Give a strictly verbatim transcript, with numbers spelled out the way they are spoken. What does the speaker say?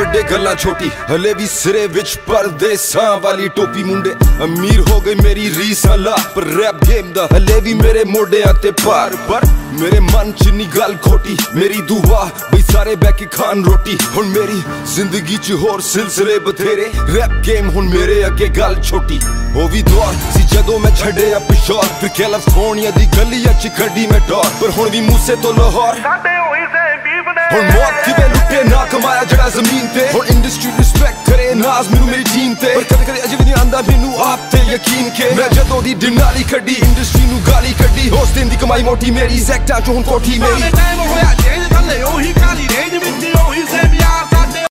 ਵੱਡੇ ਗੱਲਾਂ ਛੋਟੀ ਹਲੇ ਵੀ ਸਿਰੇ ਵਿੱਚ ਪਰਦੇਸਾਂ ਵਾਲੀ ਟੋਪੀ ਮੁੰਡੇ ਅਮੀਰ ਹੋ ਗਏ ਮੇਰੀ ਰੀਸਾਂ ਲਾ ਪਰ ਰੈਪ ਗੇਮ ਦਾ ਹਲੇ ਵੀ ਮੇਰੇ ਮੋਢਿਆਂ ਤੇ ਭਾਰ ਪਰ ਮੇਰੇ ਮਨ ਚ ਨੀ ਗੱਲ ਖੋਟੀ ਮੇਰੀ ਦੁਆ ਬਈ ਸਾਰੇ ਬਹਿ ਕੇ ਖਾਣ ਰੋਟੀ ਹੁਣ ਮੇਰੀ ਜ਼ਿੰਦਗੀ ਚ ਹੋਰ ਸਿਲਸਿਲੇ ਬਥੇਰੇ ਰੈਪ ਗੇਮ ਹੁਣ ਮੇਰੇ ਅੱਗੇ ਗੱਲ ਛੋਟੀ ਉਹ ਵੀ ਦੌਰ ਸੀ ਜਦੋਂ ਮੈਂ ਛੱਡਿਆ ਪਿਸ਼ੌਰ ਫਿਰ ਕੈਲੀਫੋਰਨੀਆ ਦੀ ਗਲੀਆਂ ਚ ਕੱਢੀ ਮੈਂ ਡੋਰ ਪਰ ਹੁਣ ਵੀ ਮੂਸੇ ਤੋਂ ਲਾਹੌਰ ਸਾਡੇ ਹੋਈ ਸੇ ਬੀਫ ਨੇ ਹੁਣ ਮੌਤ ਕਿਵੇਂ ਲੁੱਟੇ ਨਾ ਕਮਾਇਆ ਜਿਹੜਾ ਜ਼ਮੀਨ ਤੇ ਹੁਣ ਇੰਡਸਟਰੀ ਰਿਸਪੈਕਟ ਕਰੇ ਨਾਜ਼ ਮੈਨੂੰ ਮੇਰੀ ਟੀਮ ਤੇ ਪਰ ਕਦੇ ਕਦੇ ਅਜੇ ਵੀ ਨਹੀਂ ਆਂਦਾ ਮੈਨੂੰ ਆਪ ਤੇ ਯਕੀਨ ਕੇ ਮੈਂ ਜਦੋਂ ਦੀ ਡਿਨਾਲੀ ਕੱਢੀ ਇੰਡਸਟਰੀ ਨੂੰ ਗਾਲੀ ਕੱਢੀ ਉਸ ਦਿਨ ਦੀ ਕਮਾਈ ਮੋਟੀ ਮੇਰੀ ਸੈਕਟਾਂ ਚ ਹੁਣ ਕੋਠੀ ਮੇਰੀ ਟਾਈਮ ਹੋਇਆ ਚੇਂਜ ਥੱਲੇ ਉਹੀ ਕਾਲੀ ਰੇਂਜ ਵਿੱਚ